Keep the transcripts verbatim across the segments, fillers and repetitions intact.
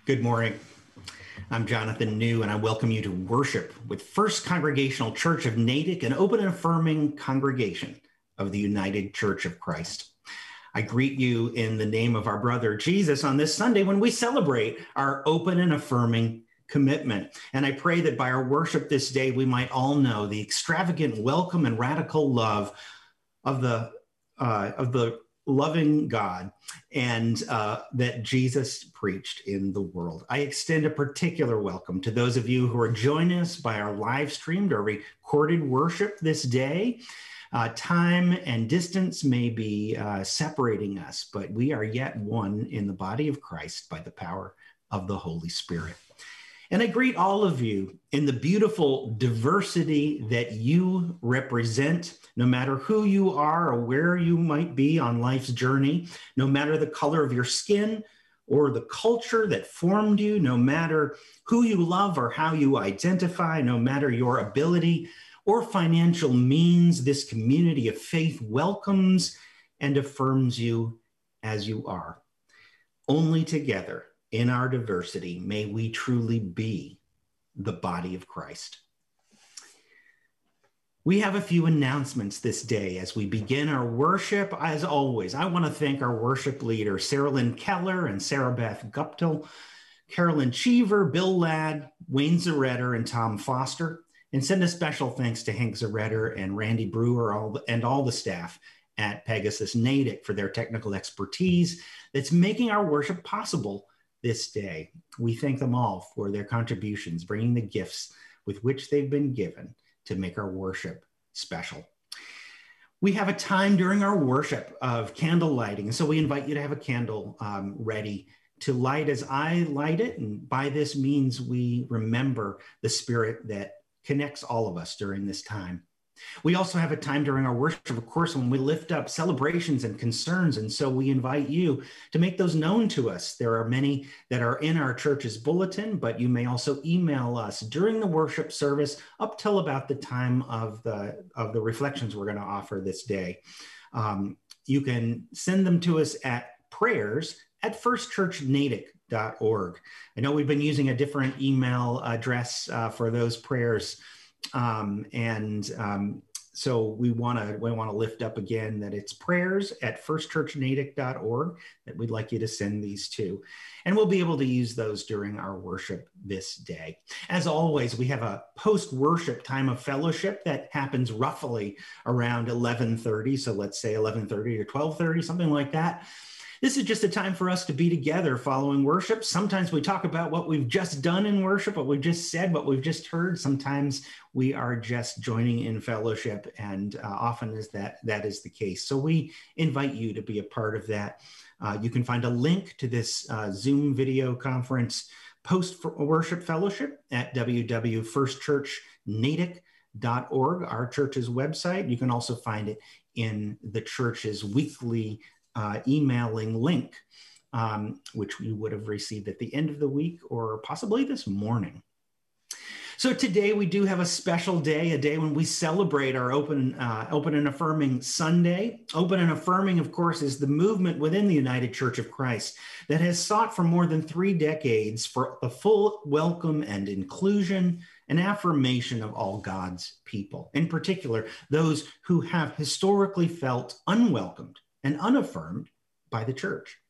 Good morning. I'm Jonathan New, and I welcome you to worship with First Congregational Church of Natick, an open and affirming congregation of the United Church of Christ. I greet you in the name of our brother Jesus on this Sunday when we celebrate our open and affirming commitment. And I pray that by our worship this day, we might all know the extravagant welcome and radical love of the uh, of the loving God and uh, that Jesus preached in the world. I extend a particular welcome to those of you who are joining us by our live streamed or recorded worship this day. Uh, time and distance may be uh, separating us, but we are yet one in the body of Christ by the power of the Holy Spirit. And I greet all of you in the beautiful diversity that you represent, no matter who you are or where you might be on life's journey, no matter the color of your skin or the culture that formed you, no matter who you love or how you identify, no matter your ability or financial means, this community of faith welcomes and affirms you as you are. Only together in our diversity may we truly be the body of Christ. We have a few announcements this day as we begin our worship. As always, I want to thank our worship leader, Sarah Lynn Keller and Sarah Beth Guptill, Carolyn Cheever, Bill Ladd, Wayne Zaretter, and Tom Foster, and send a special thanks to Hank Zaretter and Randy Brewer all the, and all the staff at Pegasus Natick for their technical expertise that's making our worship possible this day. We thank them all for their contributions, bringing the gifts with which they've been given to make our worship special. We have a time during our worship of candle lighting, so we invite you to have a candle um, ready to light as I light it, and by this means we remember the spirit that connects all of us during this time. We also have a time during our worship, of course, when we lift up celebrations and concerns, and so we invite you to make those known to us. There are many that are in our church's bulletin, but you may also email us during the worship service up till about the time of the, of the reflections we're going to offer this day. Um, you can send them to us at prayers at first church natick dot org. I know we've been using a different email address uh, for those prayers. Um, and um, so we want to we want to lift up again that it's prayers at first church natick dot org that we'd like you to send these to. And we'll be able to use those during our worship this day. As always, we have a post-worship time of fellowship that happens roughly around eleven thirty. So let's say eleven thirty to twelve thirty, something like that. This is just a time for us to be together following worship. Sometimes we talk about what we've just done in worship, what we've just said, what we've just heard. Sometimes we are just joining in fellowship, and uh, often is that that is the case. So we invite you to be a part of that. Uh, you can find a link to this uh, Zoom video conference post-worship fellowship at w w w dot first church natick dot org, our church's website. You can also find it in the church's weekly Uh, emailing link, um, which we would have received at the end of the week or possibly this morning. So today we do have a special day, a day when we celebrate our open, uh, open and affirming Sunday. Open and affirming, of course, is the movement within the United Church of Christ that has sought for more than three decades for the full welcome and inclusion and affirmation of all God's people, in particular, those who have historically felt unwelcomed and unaffirmed by the church,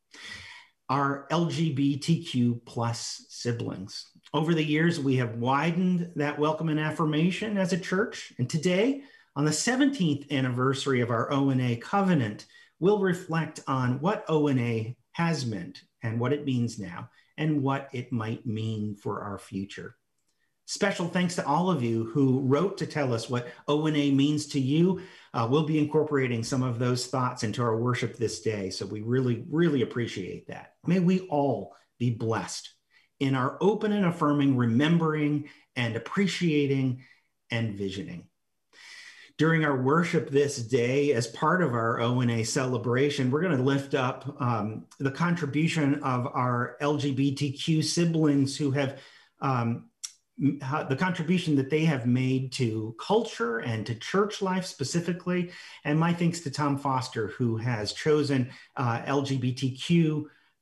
our L G B T Q plus siblings. Over the years, we have widened that welcome and affirmation as a church. And today, on the seventeenth anniversary of our O N A covenant, we'll reflect on what O N A has meant and what it means now and what it might mean for our future. Special thanks to all of you who wrote to tell us what O N A means to you. Uh, we'll be incorporating some of those thoughts into our worship this day, so we really, really appreciate that. May we all be blessed in our open and affirming, remembering and appreciating and visioning. During our worship this day, as part of our O N A celebration, we're going to lift up um, the contribution of our L G B T Q siblings who have um, the contribution that they have made to culture and to church life specifically. And my thanks to Tom Foster, who has chosen uh, L G B T Q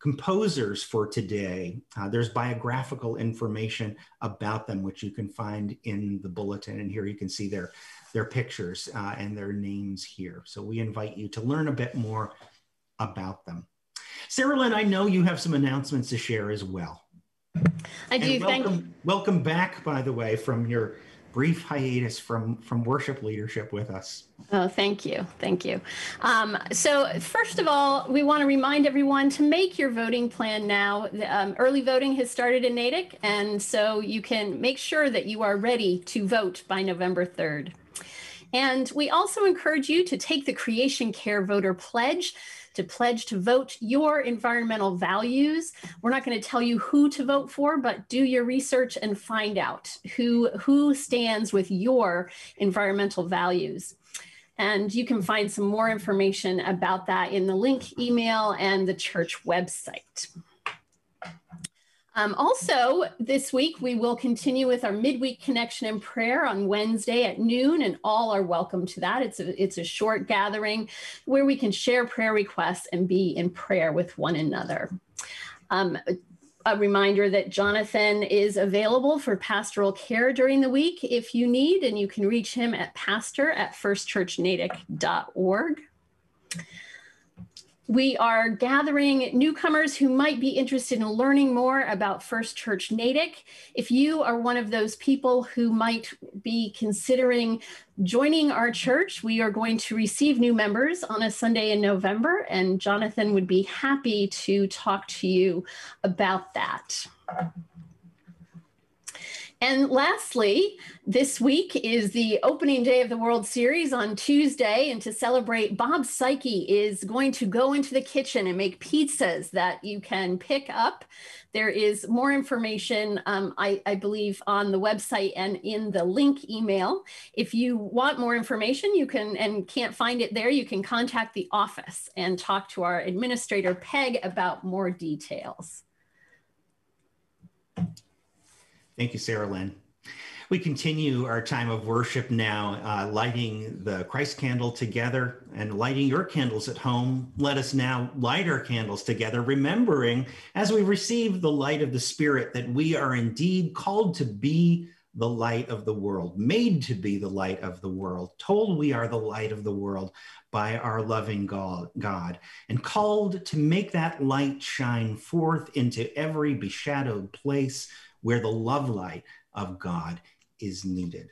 composers for today. Uh, there's biographical information about them, which you can find in the bulletin. And here you can see their, their pictures uh, and their names here. So we invite you to learn a bit more about them. Sarah Lynn, I know you have some announcements to share as well. I do, and welcome, thank you. Welcome back, by the way, from your brief hiatus from, from worship leadership with us. Oh, thank you. Thank you. Um, so first of all, we want to remind everyone to make your voting plan now. Um, early voting has started in Natick, and so you can make sure that you are ready to vote by November third. And we also encourage you to take the Creation Care Voter Pledge, to pledge to vote your environmental values. We're not going to tell you who to vote for, but do your research and find out who, who stands with your environmental values. And you can find some more information about that in the link email and the church website. Um, also, this week, we will continue with our midweek connection and prayer on Wednesday at noon, and all are welcome to that. It's a, it's a short gathering where we can share prayer requests and be in prayer with one another. Um, a reminder that Jonathan is available for pastoral care during the week if you need, and you can reach him at pastor at first church natick dot org. We are gathering newcomers who might be interested in learning more about First Church Natick. If you are one of those people who might be considering joining our church, we are going to receive new members on a Sunday in November, and Jonathan would be happy to talk to you about that. And lastly, this week is the opening day of the World Series on Tuesday. And to celebrate, Bob Psyche is going to go into the kitchen and make pizzas that you can pick up. There is more information, um, I, I believe, on the website and in the link email. If you want more information, you can, and can't find it there, you can contact the office and talk to our administrator, Peg, about more details. Thank you, Sarah Lynn. We continue our time of worship now, uh, lighting the Christ candle together and lighting your candles at home. Let us now light our candles together, remembering as we receive the light of the Spirit that we are indeed called to be the light of the world, made to be the light of the world, told we are the light of the world by our loving God, and called to make that light shine forth into every beshadowed place where the love light of God is needed.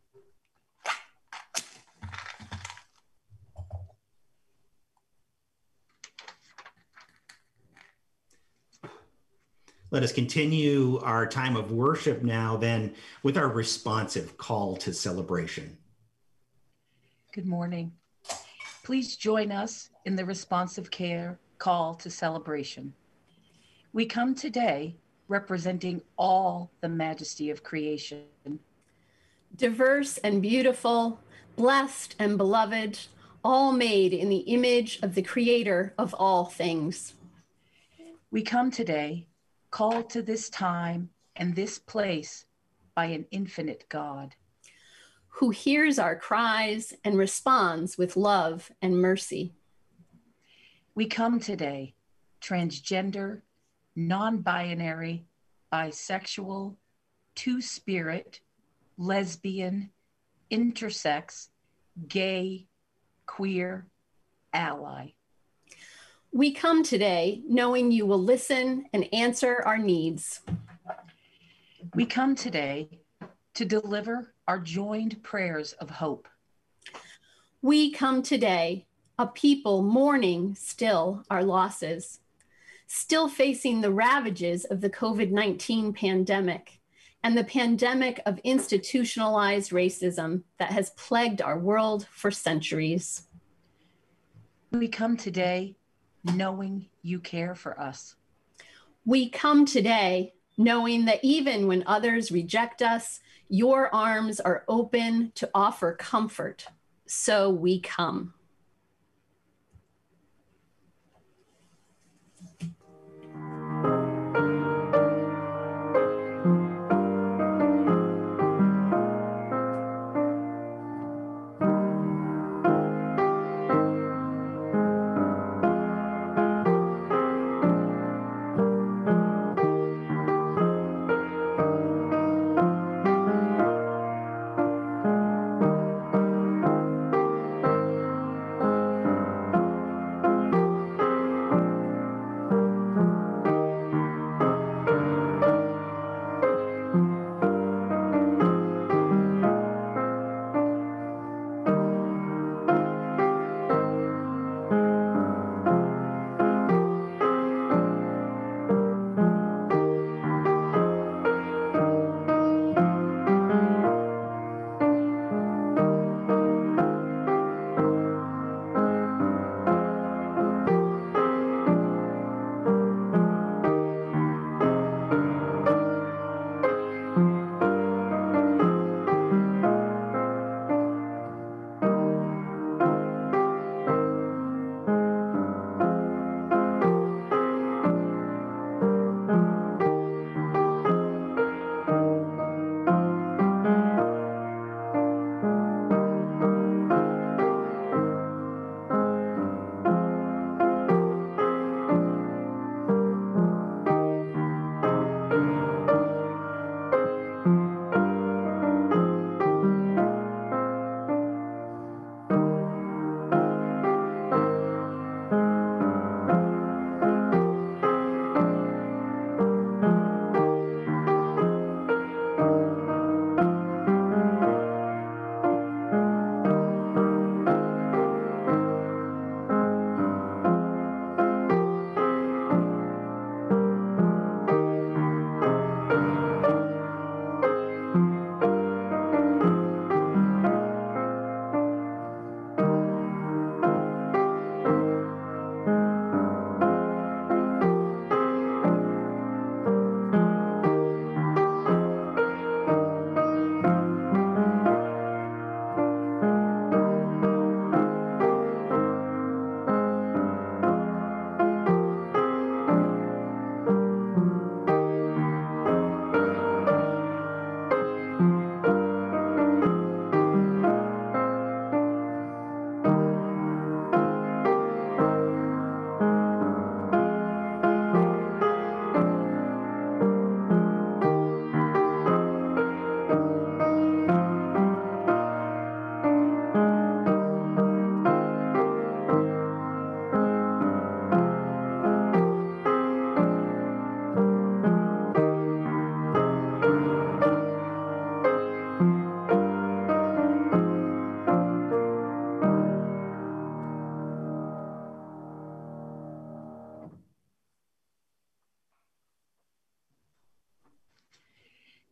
Let us continue our time of worship now then with our responsive call to celebration. Good morning. Please join us in the responsive care call to celebration. We come today representing all the majesty of creation. Diverse and beautiful, blessed and beloved, all made in the image of the Creator of all things. We come today, called to this time and this place by an infinite God, who hears our cries and responds with love and mercy. We come today, transgender, non-binary, bisexual, two-spirit, lesbian, intersex, gay, queer, ally. We come today knowing you will listen and answer our needs. We come today to deliver our joined prayers of hope. We come today, a people mourning still our losses, still facing the ravages of the COVID nineteen pandemic and the pandemic of institutionalized racism that has plagued our world for centuries. We come today knowing you care for us. We come today knowing that even when others reject us, your arms are open to offer comfort. So we come.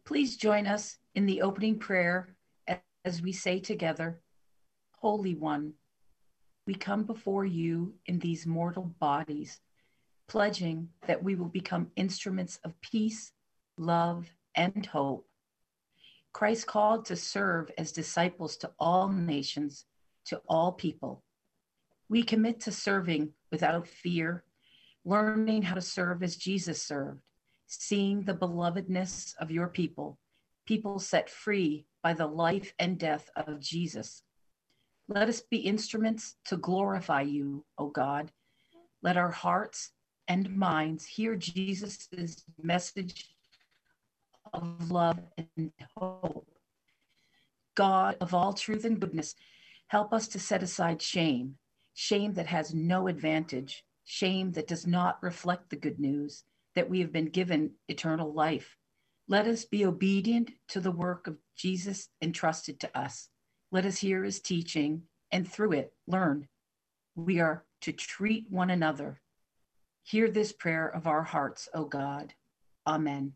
Please join us in the opening prayer as we say together, Holy One, we come before you in these mortal bodies, pledging that we will become instruments of peace, love, and hope. Christ called to serve as disciples to all nations, to all people. We commit to serving without fear, learning how to serve as Jesus served, seeing the belovedness of your people, people set free by the life and death of Jesus. Let us be instruments to glorify you, O God. Let our hearts and minds hear Jesus' message of love and hope. God of all truth and goodness, help us to set aside shame, shame that has no advantage, shame that does not reflect the good news that we have been given eternal life. Let us be obedient to the work of Jesus entrusted to us. Let us hear his teaching and through it learn. We are to treat one another. Hear this prayer of our hearts, O God. Amen.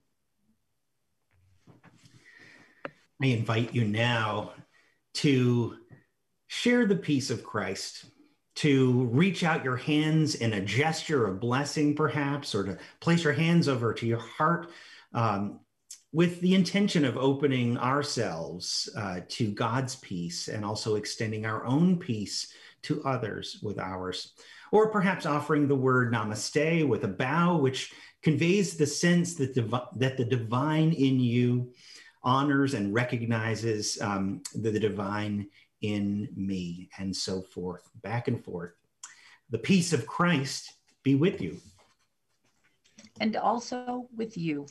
I invite you now to share the peace of Christ, to reach out your hands in a gesture of blessing, perhaps, or to place your hands over to your heart um, with the intention of opening ourselves uh, to God's peace and also extending our own peace to others with ours. Or perhaps offering the word namaste with a bow, which conveys the sense that, divi- that the divine in you honors and recognizes um, the, the divine in me, and so forth, back and forth. The peace of Christ be with you. And also with you.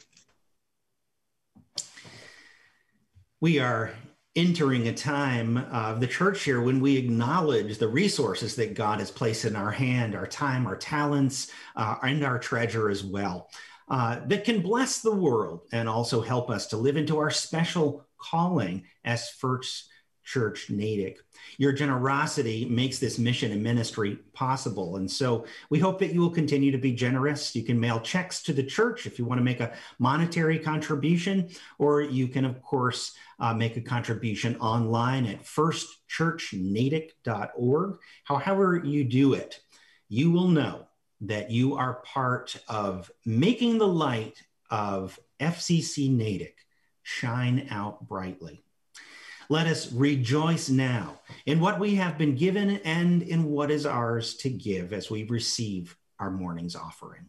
We are entering a time of the church here when we acknowledge the resources that God has placed in our hand, our time, our talents, uh, and our treasure as well, uh, that can bless the world and also help us to live into our special calling as First Church Natick. Your generosity makes this mission and ministry possible. And so we hope that you will continue to be generous. You can mail checks to the church if you want to make a monetary contribution, or you can, of course, uh, make a contribution online at first church natick dot org. However you do it, you will know that you are part of making the light of F C C Natick shine out brightly. Let us rejoice now in what we have been given and in what is ours to give as we receive our morning's offering.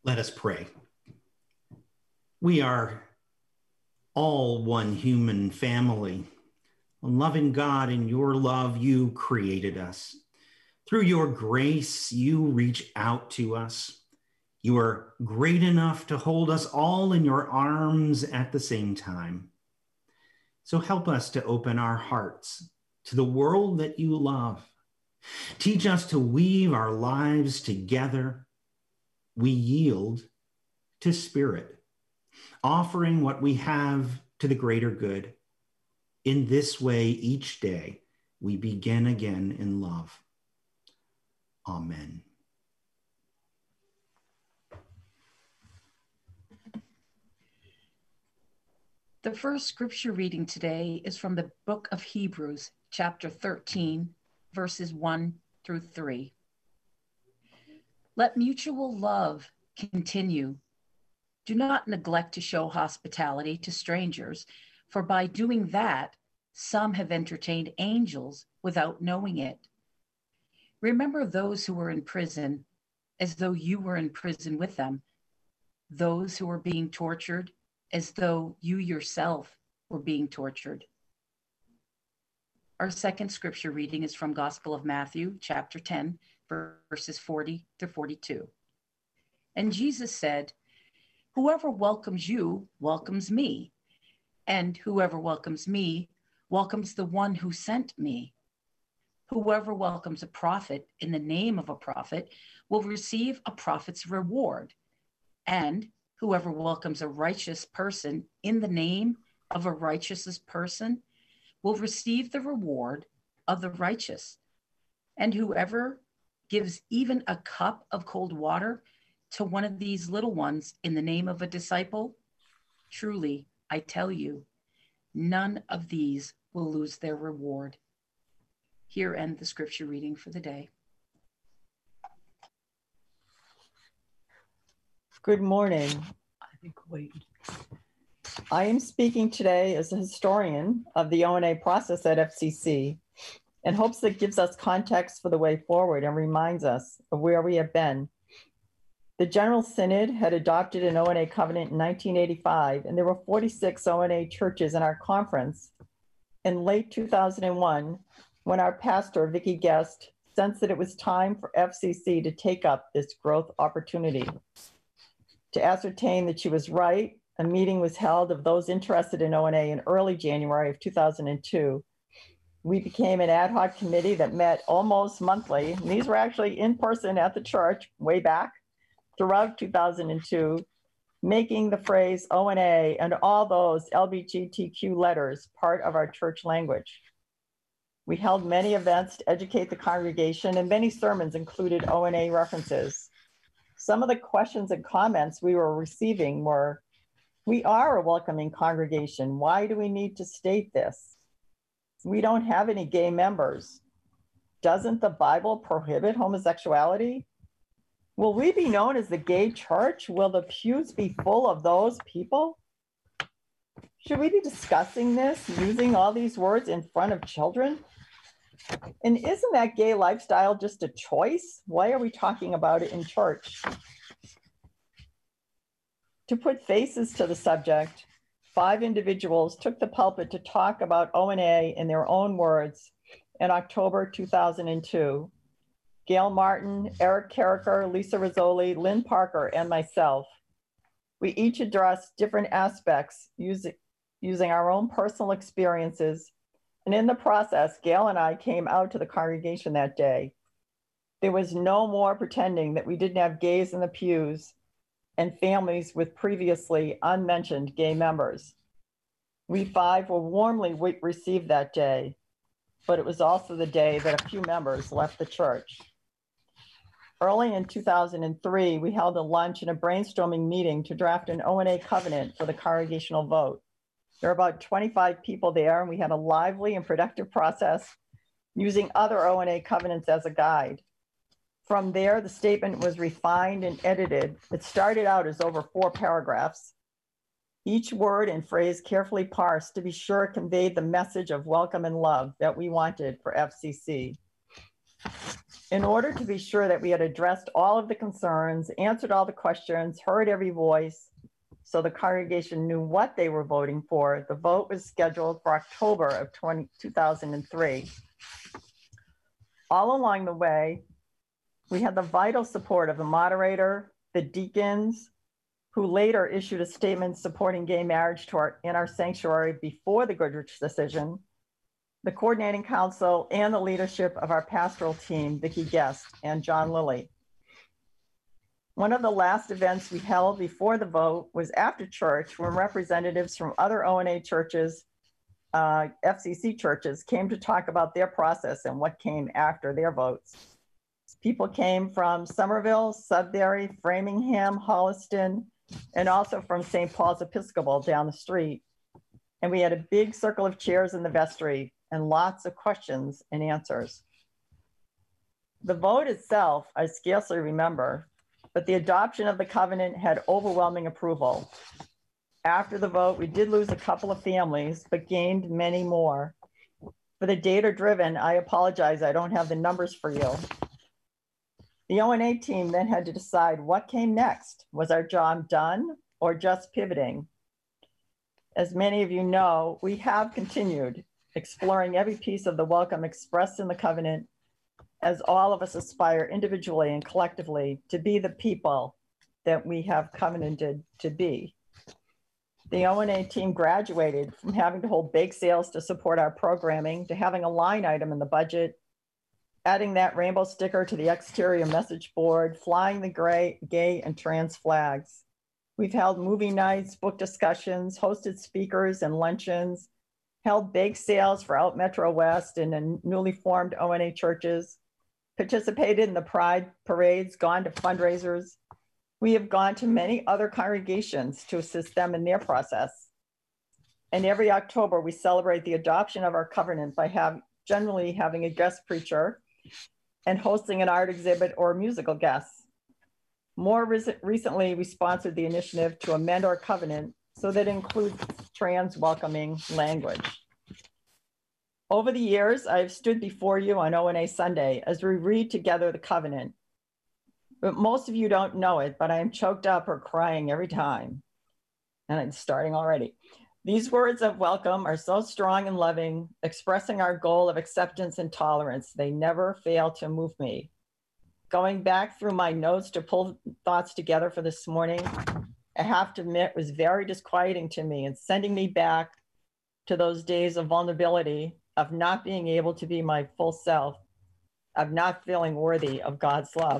Let us pray. We are all one human family. Loving God, in your love, you created us. Through your grace, you reach out to us. You are great enough to hold us all in your arms at the same time. So help us to open our hearts to the world that you love. Teach us to weave our lives together. We yield to Spirit, offering what we have to the greater good. In this way, each day, we begin again in love. Amen. The first scripture reading today is from the book of Hebrews, chapter thirteen, verses one through three. Let mutual love continue. Do not neglect to show hospitality to strangers, for by doing that, some have entertained angels without knowing it. Remember those who were in prison as though you were in prison with them, those who were being tortured as though you yourself were being tortured. Our second scripture reading is from Gospel of Matthew, chapter ten, verses forty to forty-two. And Jesus said, "Whoever welcomes you welcomes me, and whoever welcomes me welcomes the one who sent me. Whoever welcomes a prophet in the name of a prophet will receive a prophet's reward, and whoever welcomes a righteous person in the name of a righteous person will receive the reward of the righteous. And whoever gives even a cup of cold water to one of these little ones in the name of a disciple, truly, I tell you, none of these will lose their reward." Here end the scripture reading for the day. Good morning. I think wait. I am speaking today as a historian of the O N A process at F C C in hopes that gives us context for the way forward and reminds us of where we have been. The General Synod had adopted an O N A covenant in nineteen eighty-five, and there were forty-six O N A churches in our conference. In late two thousand one, when our pastor, Vicki Guest, sensed that it was time for F C C to take up this growth opportunity. To ascertain that she was right, a meeting was held of those interested in O N A in early January of two thousand two. We became an ad hoc committee that met almost monthly. And these were actually in person at the church way back throughout two thousand two, making the phrase O N A and all those L G B T Q letters part of our church language. We held many events to educate the congregation, and many sermons included O N A references. Some of the questions and comments we were receiving were, "We are a welcoming congregation. Why do we need to state this? We don't have any gay members. Doesn't the Bible prohibit homosexuality? Will we be known as the gay church? Will the pews be full of those people? Should we be discussing this, using all these words in front of children? And isn't that gay lifestyle just a choice? Why are we talking about it in church?" To put faces to the subject, five individuals took the pulpit to talk about O N A in their own words in October two thousand two. Gail Martin, Eric Carricker, Lisa Rizzoli, Lynn Parker, and myself. We each addressed different aspects using, using our own personal experiences. And in the process, Gail and I came out to the congregation that day. There was no more pretending that we didn't have gays in the pews and families with previously unmentioned gay members. We five were warmly received that day, but it was also the day that a few members left the church. Early in two thousand three, we held a lunch and a brainstorming meeting to draft an O N A covenant for the congregational vote. There were about twenty-five people there, and we had a lively and productive process using other O N A covenants as a guide. From there, the statement was refined and edited. It started out as over four paragraphs. Each word and phrase carefully parsed to be sure it conveyed the message of welcome and love that we wanted for F C C. In order to be sure that we had addressed all of the concerns, answered all the questions, heard every voice, so the congregation knew what they were voting for, the vote was scheduled for October of two thousand three. All along the way, we had the vital support of the moderator, the deacons, who later issued a statement supporting gay marriage to our, in our sanctuary before the Goodrich decision, the coordinating council, and the leadership of our pastoral team, Vicki Guest and John Lilly. One of the last events we held before the vote was after church, when representatives from other O N A churches, uh, F C C churches, came to talk about their process and what came after their votes. People came from Somerville, Sudbury, Framingham, Holliston, and also from Saint Paul's Episcopal down the street. And we had a big circle of chairs in the vestry and lots of questions and answers. The vote itself, I scarcely remember, but the adoption of the covenant had overwhelming approval. After the vote, we did lose a couple of families, but gained many more. For the data driven, I apologize, I don't have the numbers for you. The O N A team then had to decide what came next. Was our job done or just pivoting? As many of you know, we have continued exploring every piece of the welcome expressed in the covenant, as all of us aspire individually and collectively to be the people that we have covenanted to be. The O N A team graduated from having to hold bake sales to support our programming to having a line item in the budget, adding that rainbow sticker to the exterior message board, flying the gray, gay and trans flags. We've held movie nights, book discussions, hosted speakers and luncheons, held bake sales for Out Metro West and in newly formed O N A churches, participated in the Pride parades, gone to fundraisers. We have gone to many other congregations to assist them in their process. And every October, we celebrate the adoption of our covenant by have, generally having a guest preacher and hosting an art exhibit or musical guests. More re- recently, we sponsored the initiative to amend our covenant so that it includes trans welcoming language. Over the years, I've stood before you on O N A Sunday as we read together the covenant. But most of you don't know it, but I am choked up or crying every time. And I'm starting already. These words of welcome are so strong and loving, expressing our goal of acceptance and tolerance. They never fail to move me. Going back through my notes to pull thoughts together for this morning, I have to admit was very disquieting to me and sending me back to those days of vulnerability, of not being able to be my full self, of not feeling worthy of God's love.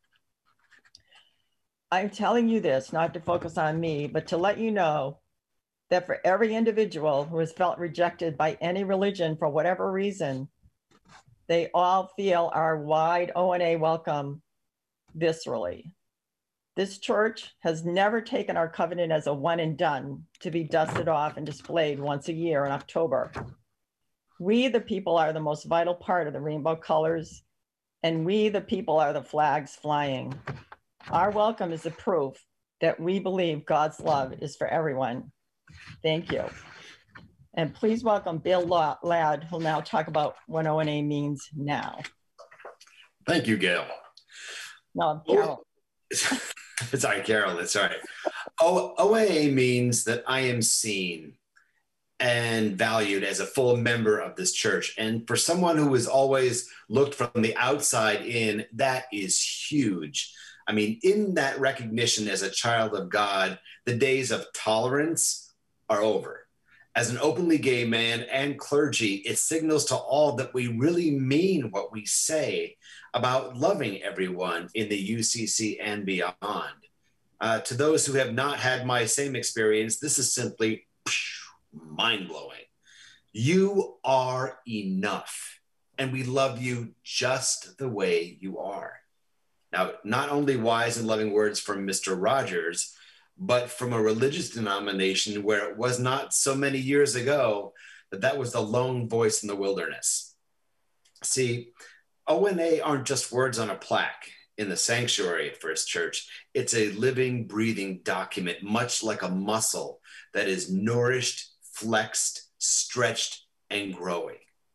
I'm telling you this not to focus on me, but to let you know that for every individual who has felt rejected by any religion for whatever reason, they all feel our wide O N A welcome viscerally. This church has never taken our covenant as a one and done to be dusted off and displayed once a year in October. We, the people, are the most vital part of the rainbow colors, and we, the people, are the flags flying. Our welcome is a proof that we believe God's love is for everyone. Thank you. And please welcome Bill Ladd, who'll now talk about what O N A means now. Thank you, Gail. No, Carol. Oh, sorry, Carol, that's right. O- ONA means that I am seen and valued as a full member of this church. And for someone who has always looked from the outside in, that is huge. I mean, in that recognition as a child of God, the days of tolerance are over. As an openly gay man and clergy, it signals to all that we really mean what we say about loving everyone in the U C C and beyond. Uh, to those who have not had my same experience, this is simply mind-blowing. You are enough, and we love you just the way you are. Now, not only wise and loving words from Mister Rogers, but from a religious denomination where it was not so many years ago that that was the lone voice in the wilderness. See, O N A aren't just words on a plaque in the sanctuary at First Church. It's a living, breathing document, much like a muscle that is nourished, flexed, stretched, and growing.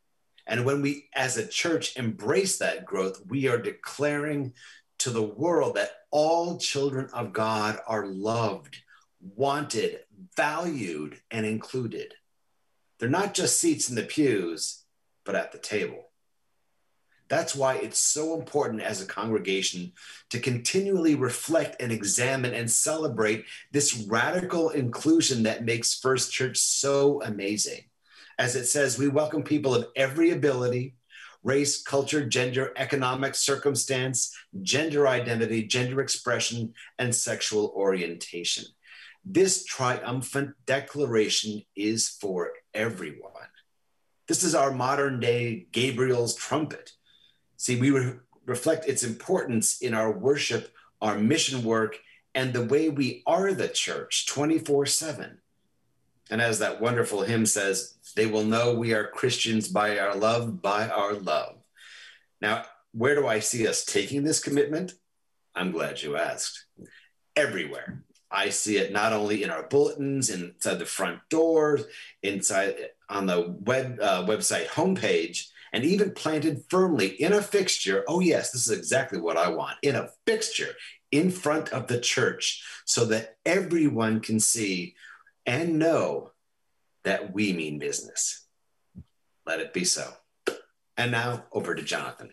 And when we, as a church, embrace that growth, we are declaring to the world that all children of God are loved, wanted, valued, and included. They're not just seats in the pews, but at the table. That's why it's so important as a congregation to continually reflect and examine and celebrate this radical inclusion that makes First Church so amazing. As it says, we welcome people of every ability, race, culture, gender, economic circumstance, gender identity, gender expression, and sexual orientation. This triumphant declaration is for everyone. This is our modern day Gabriel's trumpet. See, we re- reflect its importance in our worship, our mission work, and the way we are the church twenty-four seven. And as that wonderful hymn says, they will know we are Christians by our love, by our love. Now, where do I see us taking this commitment? I'm glad you asked. Everywhere. I see it not only in our bulletins, inside the front doors, inside on the web uh, website homepage, and even planted firmly in a fixture. Oh yes, this is exactly what I want. In a fixture in front of the church so that everyone can see and know that we mean business. Let it be so. And now over to Jonathan.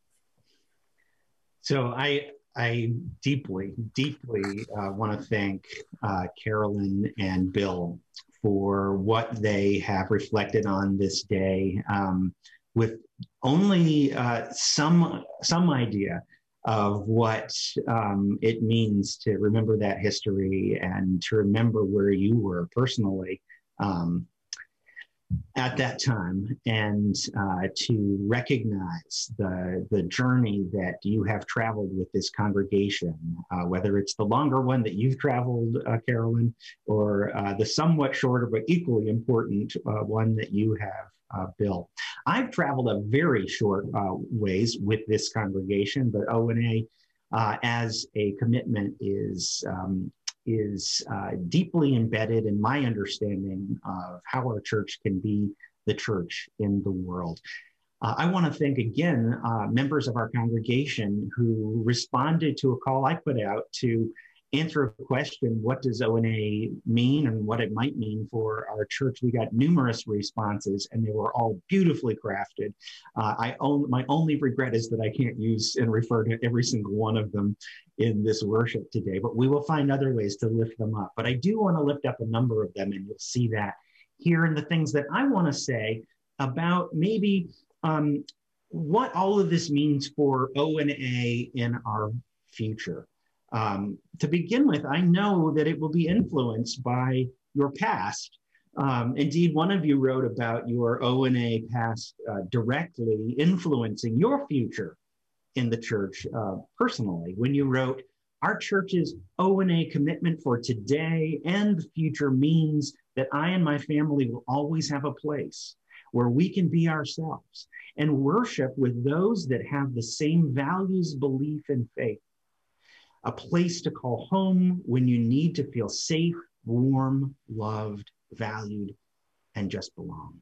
So I I deeply, deeply uh, want to thank uh, Carolyn and Bill for what they have reflected on this day, um, with only uh, some some idea of what um, it means to remember that history and to remember where you were personally um, at that time, and uh, to recognize the, the journey that you have traveled with this congregation, uh, whether it's the longer one that you've traveled, uh, Carolyn, or uh, the somewhat shorter but equally important uh, one that you have, uh, Bill. I've traveled a very short uh, ways with this congregation, but O N A uh, as a commitment is um, is uh, deeply embedded in my understanding of how our church can be the church in the world. Uh, I want to thank again uh, members of our congregation who responded to a call I put out to answer a question, what does O N A mean and what it might mean for our church? We got numerous responses and they were all beautifully crafted. Uh, I own, my only regret is that I can't use and refer to every single one of them in this worship today, but we will find other ways to lift them up. But I do want to lift up a number of them, and you'll see that here in the things that I want to say about maybe um, what all of this means for O N A in our future. Um, to begin with, I know that it will be influenced by your past. Um, indeed, one of you wrote about your O N A past uh, directly influencing your future in the church uh, personally, when you wrote, our church's O N A commitment for today and the future means that I and my family will always have a place where we can be ourselves and worship with those that have the same values, belief, and faith. A place to call home when you need to feel safe, warm, loved, valued, and just belong.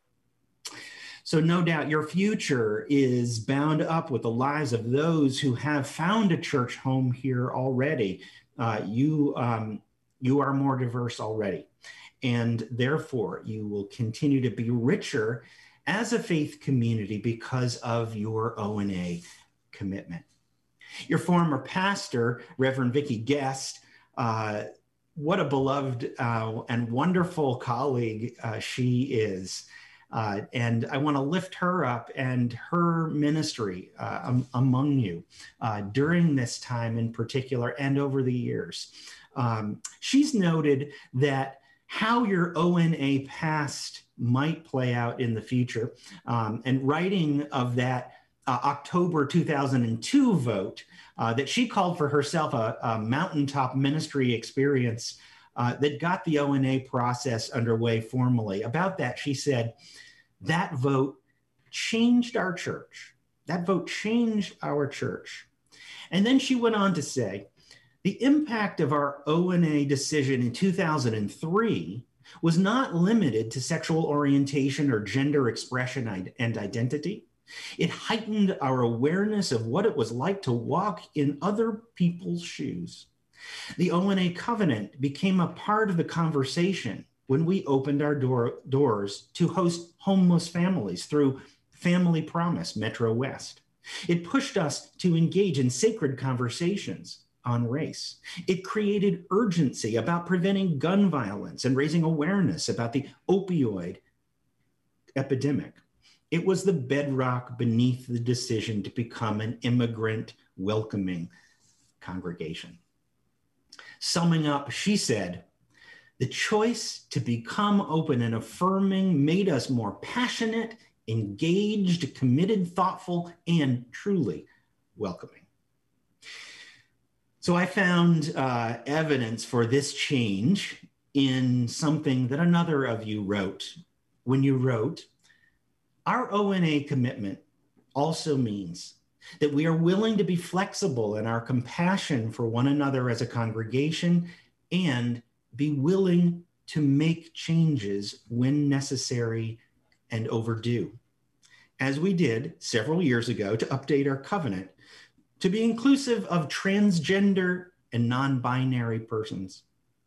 So no doubt your future is bound up with the lives of those who have found a church home here already. Uh, you, um, you are more diverse already, and therefore you will continue to be richer as a faith community because of your O N A commitment. Your former pastor, Reverend Vicki Guest, uh, what a beloved uh, and wonderful colleague uh, she is. Uh, and I want to lift her up and her ministry uh, um, among you uh, during this time in particular and over the years. Um, she's noted that how your O N A past might play out in the future, um, and writing of that uh, October two thousand two vote uh, that she called for herself a, a mountaintop ministry experience uh, that got the O N A process underway formally. About that, she said, that vote changed our church. That vote changed our church. And then she went on to say, the impact of our O N A decision in two thousand three was not limited to sexual orientation or gender expression and identity. It heightened our awareness of what it was like to walk in other people's shoes. The O N A Covenant became a part of the conversation when we opened our door, doors to host homeless families through Family Promise Metro West. It pushed us to engage in sacred conversations on race. It created urgency about preventing gun violence and raising awareness about the opioid epidemic. It was the bedrock beneath the decision to become an immigrant welcoming congregation. Summing up, she said, the choice to become open and affirming made us more passionate, engaged, committed, thoughtful, and truly welcoming. So I found uh, evidence for this change in something that another of you wrote. When you wrote, our O N A commitment also means that we are willing to be flexible in our compassion for one another as a congregation and be willing to make changes when necessary and overdue, as we did several years ago to update our covenant to be inclusive of transgender and non-binary persons.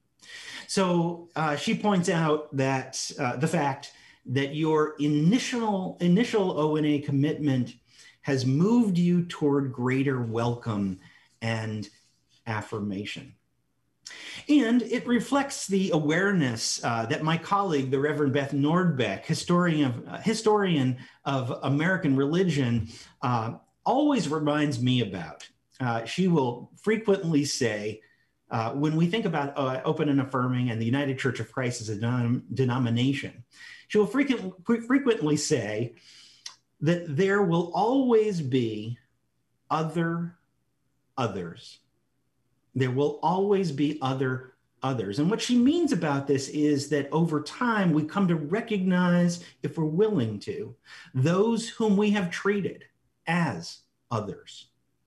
So uh, she points out that uh, the fact that your initial, initial O N A commitment has moved you toward greater welcome and affirmation. And it reflects the awareness uh, that my colleague, the Reverend Beth Nordbeck, historian of, uh, historian of American religion, uh, always reminds me about. Uh, she will frequently say, uh, when we think about uh, open and affirming and the United Church of Christ as a denom- denomination, she will frequent, frequently say that there will always be other others. There will always be other others. And what she means about this is that over time, we come to recognize, if we're willing to, those whom we have treated as others,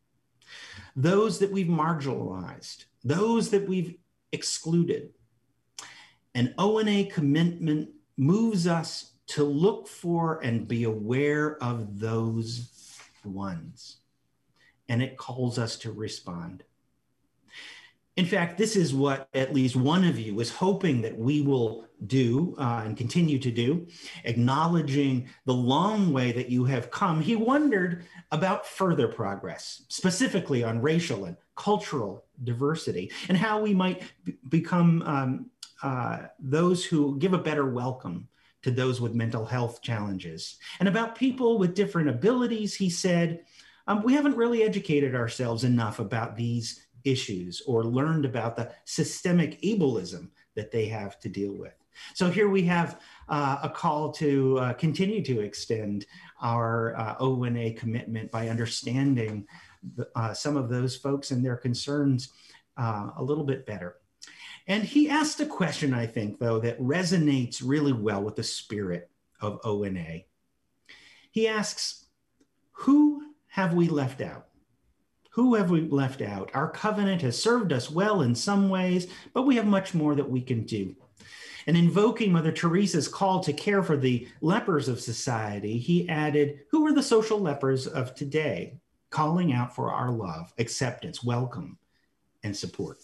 those that we've marginalized, those that we've excluded. An O N A commitment moves us to look for and be aware of those ones, and it calls us to respond. In fact, this is what at least one of you is hoping that we will do uh, and continue to do, acknowledging the long way that you have come. He wondered about further progress, specifically on racial and cultural diversity, and how we might b- become um, uh, those who give a better welcome to those with mental health challenges. And about people with different abilities, he said, um, we haven't really educated ourselves enough about these issues or learned about the systemic ableism that they have to deal with. So here we have uh, a call to uh, continue to extend our uh, O N A commitment by understanding the, uh, some of those folks and their concerns uh, a little bit better. And he asked a question, I think, though, that resonates really well with the spirit of O N A. He asks, who have we left out? Who have we left out? Our covenant has served us well in some ways, but we have much more that we can do. And invoking Mother Teresa's call to care for the lepers of society, he added, who are the social lepers of today, calling out for our love, acceptance, welcome, and support.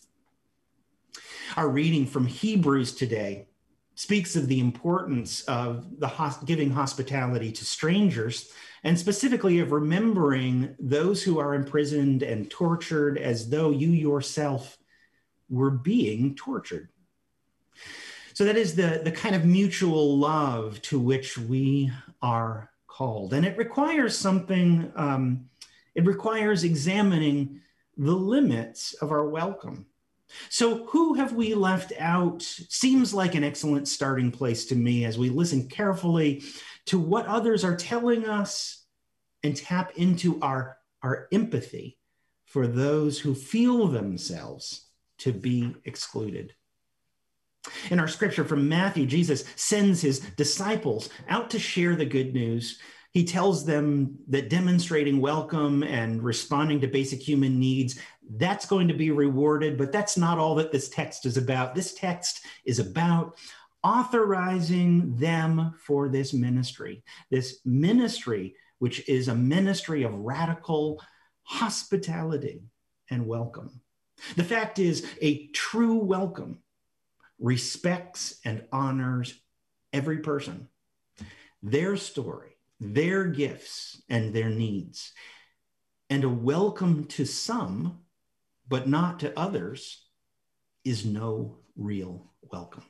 Our reading from Hebrews today speaks of the importance of the hos- giving hospitality to strangers, and specifically of remembering those who are imprisoned and tortured as though you yourself were being tortured. So that is the, the kind of mutual love to which we are called. And it requires something, um, it requires examining the limits of our welcome. So who have we left out? Seems like an excellent starting place to me as we listen carefully to what others are telling us and tap into our, our empathy for those who feel themselves to be excluded. In our scripture from Matthew, Jesus sends his disciples out to share the good news. He tells them that demonstrating welcome and responding to basic human needs, that's going to be rewarded, but that's not all that this text is about. This text is about authorizing them for this ministry, this ministry, which is a ministry of radical hospitality and welcome. The fact is, a true welcome respects and honors every person, their story, their gifts, and their needs. And a welcome to some, but not to others, is no real welcome.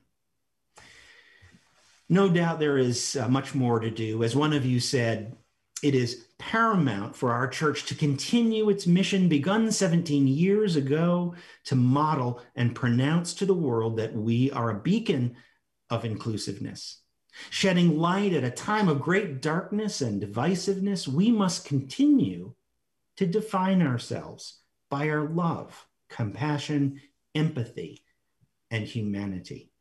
No doubt there is uh, much more to do. As one of you said, it is paramount for our church to continue its mission begun seventeen years ago to model and pronounce to the world that we are a beacon of inclusiveness. Shedding light at a time of great darkness and divisiveness, we must continue to define ourselves by our love, compassion, empathy, and humanity.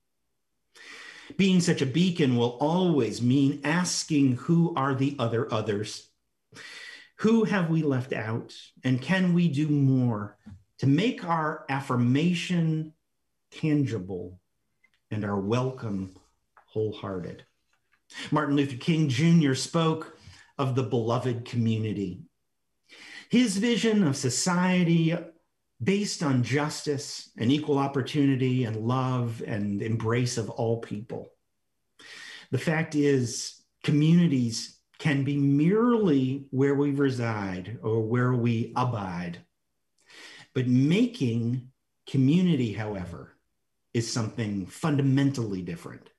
Being such a beacon will always mean asking, who are the other others? Who have we left out? And can we do more to make our affirmation tangible and our welcome wholehearted? Martin Luther King Junior spoke of the beloved community. His vision of society based on justice and equal opportunity and love and embrace of all people. The fact is, communities can be merely where we reside or where we abide. But making community, however, is something fundamentally different.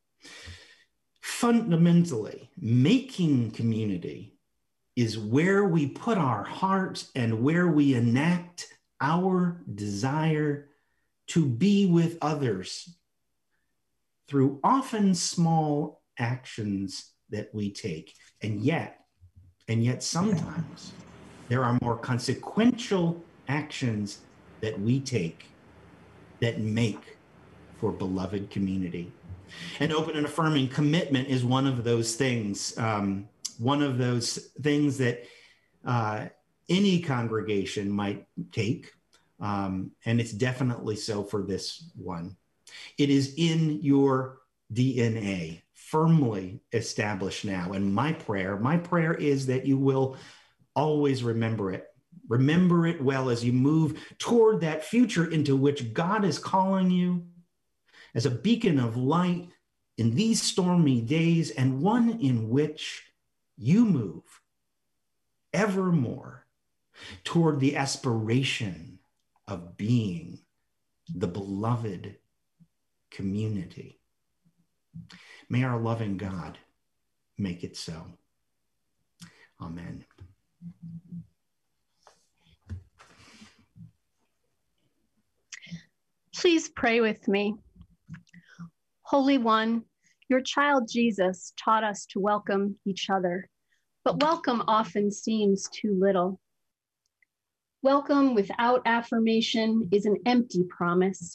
Fundamentally, making community is where we put our heart and where we enact our desire to be with others through often small actions that we take. And yet, and yet sometimes there are more consequential actions that we take that make for beloved community. An open and affirming commitment is one of those things, um, one of those things that uh, any congregation might take, um, and it's definitely so for this one. It is in your D N A, firmly established now. And my prayer, my prayer is that you will always remember it. Remember it well as you move toward that future into which God is calling you as a beacon of light in these stormy days, and one in which you move ever more toward the aspiration of being the beloved community. May our loving God make it so. Amen. Please pray with me. Holy One, your child Jesus taught us to welcome each other, but welcome often seems too little. Welcome without affirmation is an empty promise,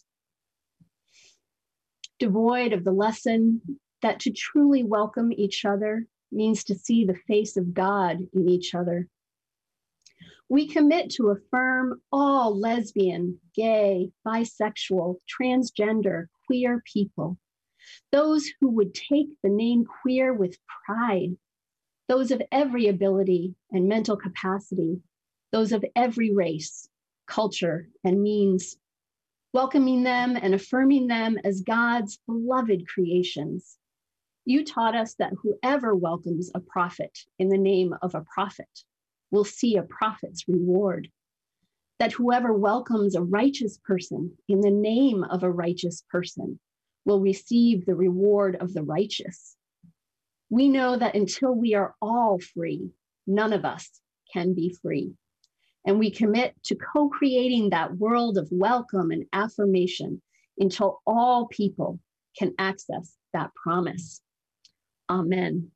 devoid of the lesson that to truly welcome each other means to see the face of God in each other. We commit to affirm all lesbian, gay, bisexual, transgender, queer people, those who would take the name queer with pride, those of every ability and mental capacity, those of every race, culture, and means, welcoming them and affirming them as God's beloved creations. You taught us that whoever welcomes a prophet in the name of a prophet will see a prophet's reward, that whoever welcomes a righteous person in the name of a righteous person will receive the reward of the righteous. We know that until we are all free, none of us can be free. And we commit to co-creating that world of welcome and affirmation until all people can access that promise. Amen.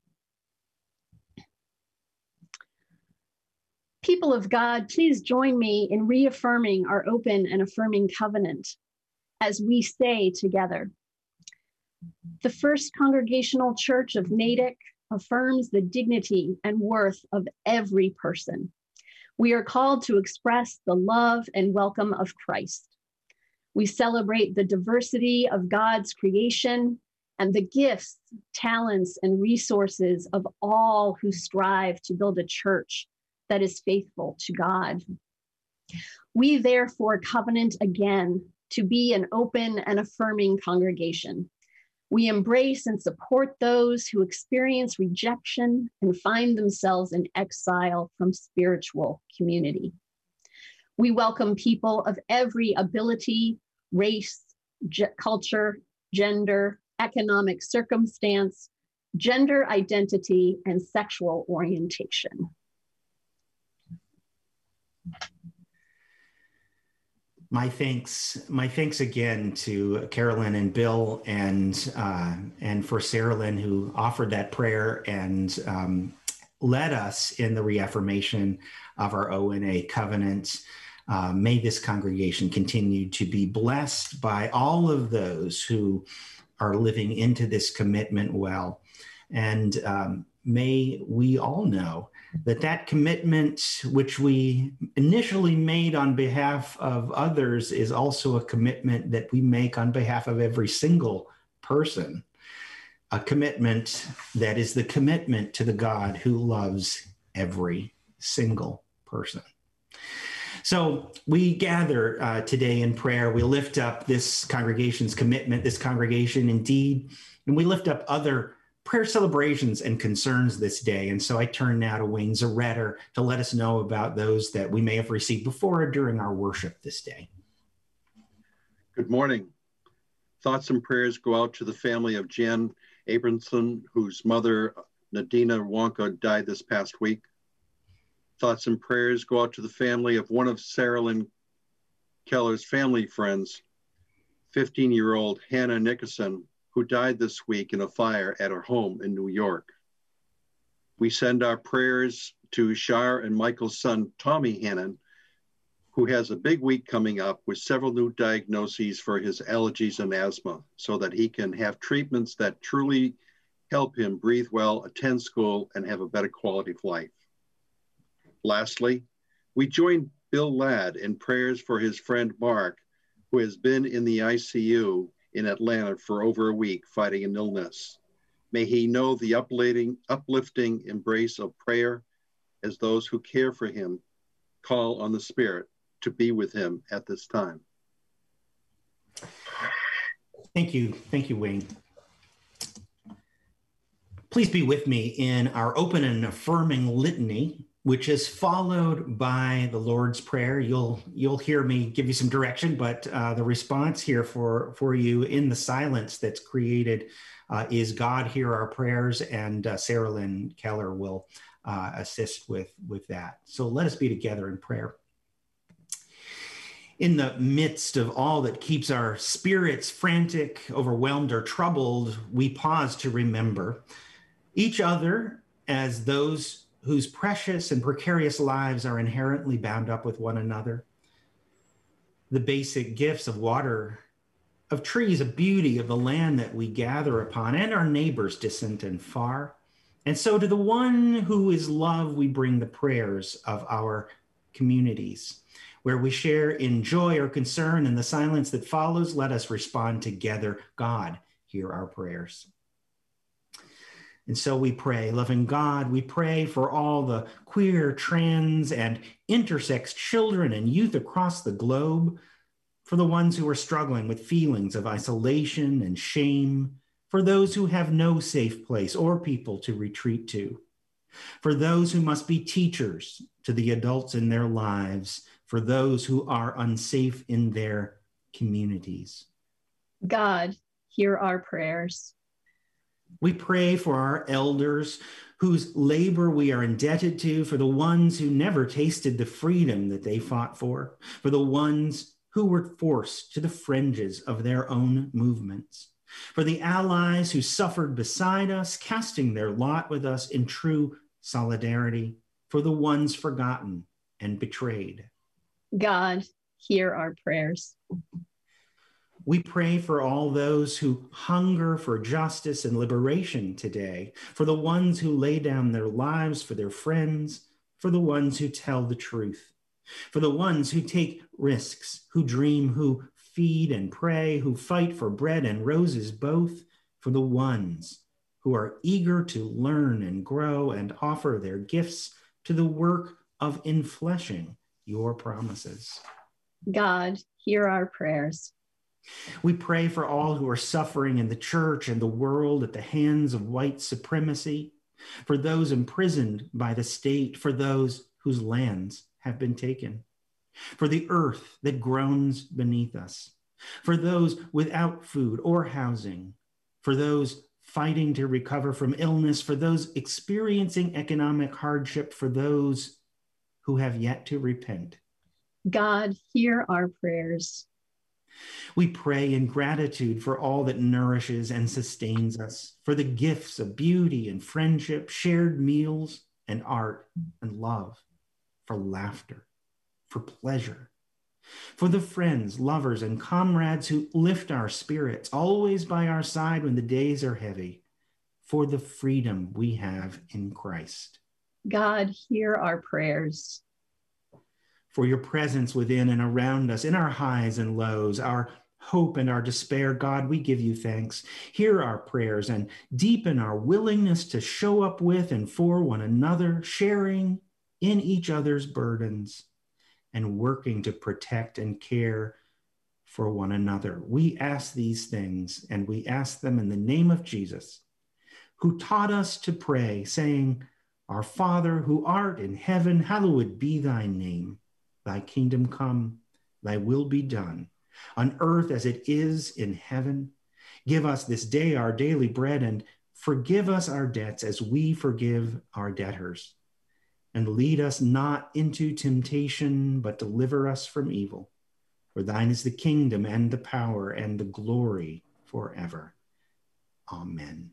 People of God, please join me in reaffirming our open and affirming covenant as we say together. The First Congregational Church of Natick affirms the dignity and worth of every person. We are called to express the love and welcome of Christ. We celebrate the diversity of God's creation and the gifts, talents, and resources of all who strive to build a church that is faithful to God. We therefore covenant again to be an open and affirming congregation. We embrace and support those who experience rejection and find themselves in exile from spiritual community. We welcome people of every ability, race, ge- culture, gender, economic circumstance, gender identity, and sexual orientation. My thanks, my thanks again to Carolyn and Bill, and uh, and for Sarah Lynn, who offered that prayer and um, led us in the reaffirmation of our O N A covenant. Uh, may this congregation continue to be blessed by all of those who are living into this commitment well, and um, may we all know that that commitment, which we initially made on behalf of others, is also a commitment that we make on behalf of every single person. A commitment that is the commitment to the God who loves every single person. So we gather uh, today in prayer. We lift up this congregation's commitment, this congregation indeed, and we lift up other prayer celebrations and concerns this day. And so I turn now to Wayne Zaretter to let us know about those that we may have received before or during our worship this day. Good morning. Thoughts and prayers go out to the family of Jan Abramson, whose mother, Nadina Wonka, died this past week. Thoughts and prayers go out to the family of one of Sarah Lynn Keller's family friends, fifteen-year-old Hannah Nickerson, who died this week in a fire at her home in New York. We send our prayers to Shar and Michael's son, Tommy Hannon, who has a big week coming up with several new diagnoses for his allergies and asthma, so that he can have treatments that truly help him breathe well, attend school, and have a better quality of life. Lastly, we join Bill Ladd in prayers for his friend Mark, who has been in the I C U in Atlanta for over a week fighting an illness. May he know the uplifting, uplifting embrace of prayer as those who care for him call on the Spirit to be with him at this time. Thank you. Thank you, Wayne. Please be with me in our open and affirming litany, which is followed by the Lord's Prayer. You'll you'll hear me give you some direction, but uh, the response here for, for you in the silence that's created uh, is God, hear our prayers, and uh, Sarah Lynn Keller will uh, assist with, with that. So let us be together in prayer. In the midst of all that keeps our spirits frantic, overwhelmed, or troubled, we pause to remember each other as those whose precious and precarious lives are inherently bound up with one another. The basic gifts of water, of trees, of beauty, of the land that we gather upon, and our neighbors distant and far. And so to the one who is love, we bring the prayers of our communities. Where we share in joy or concern, in the silence that follows, let us respond together. God, hear our prayers. And so we pray, loving God, we pray for all the queer, trans, and intersex children and youth across the globe, for the ones who are struggling with feelings of isolation and shame, for those who have no safe place or people to retreat to, for those who must be teachers to the adults in their lives, for those who are unsafe in their communities. God, hear our prayers. We pray for our elders whose labor we are indebted to, for the ones who never tasted the freedom that they fought for, for the ones who were forced to the fringes of their own movements, for the allies who suffered beside us, casting their lot with us in true solidarity, for the ones forgotten and betrayed. God, hear our prayers. We pray for all those who hunger for justice and liberation today, for the ones who lay down their lives for their friends, for the ones who tell the truth, for the ones who take risks, who dream, who feed and pray, who fight for bread and roses both, for the ones who are eager to learn and grow and offer their gifts to the work of infleshing your promises. God, hear our prayers. We pray for all who are suffering in the church and the world at the hands of white supremacy, for those imprisoned by the state, for those whose lands have been taken, for the earth that groans beneath us, for those without food or housing, for those fighting to recover from illness, for those experiencing economic hardship, for those who have yet to repent. God, hear our prayers. We pray in gratitude for all that nourishes and sustains us, for the gifts of beauty and friendship, shared meals and art and love, for laughter, for pleasure, for the friends, lovers, and comrades who lift our spirits, always by our side when the days are heavy, for the freedom we have in Christ. God, hear our prayers. For your presence within and around us, in our highs and lows, our hope and our despair, God, we give you thanks. Hear our prayers and deepen our willingness to show up with and for one another, sharing in each other's burdens and working to protect and care for one another. We ask these things, and we ask them in the name of Jesus, who taught us to pray, saying, Our Father, who art in heaven, hallowed be thy name. Thy kingdom come, thy will be done, on earth as it is in heaven. Give us this day our daily bread, and forgive us our debts as we forgive our debtors. And lead us not into temptation, but deliver us from evil. For thine is the kingdom and the power and the glory forever. Amen.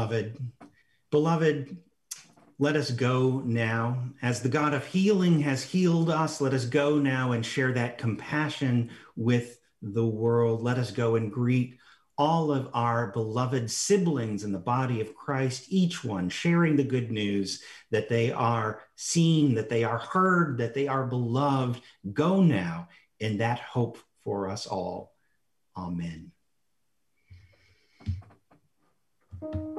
beloved. Beloved, let us go now. As the God of healing has healed us, let us go now and share that compassion with the world. Let us go and greet all of our beloved siblings in the body of Christ, each one sharing the good news that they are seen, that they are heard, that they are beloved. Go now in that hope for us all. Amen.